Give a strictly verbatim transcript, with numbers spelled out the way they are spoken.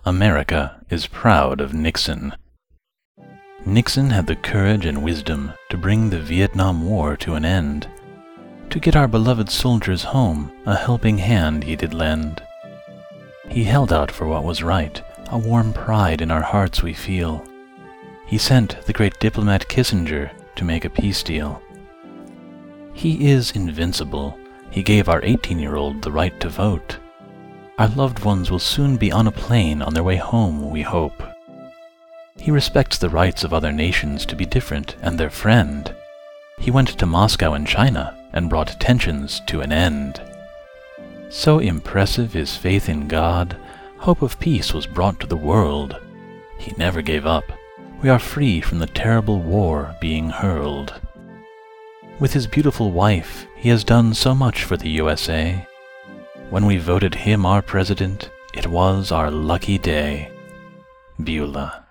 America is proud of Nixon. Nixon had the courage and wisdom to bring the Vietnam War to an end. To get our beloved soldiers home, a helping hand he did lend. He held out for what was right, a warm pride in our hearts we feel. He sent the great diplomat Kissinger to make a peace deal. He is invincible. He gave our eighteen-year-old the right to vote. Our loved ones will soon be on a plane on their way home, we hope. He respects the rights of other nations to be different and their friend. He went to Moscow and China and brought tensions to an end. So impressive is faith in God, hope of peace was brought to the world. He never gave up. We are free from the terrible war being hurled. With his beautiful wife, he has done so much for the U S A. When we voted him our president, it was our lucky day. Beulah.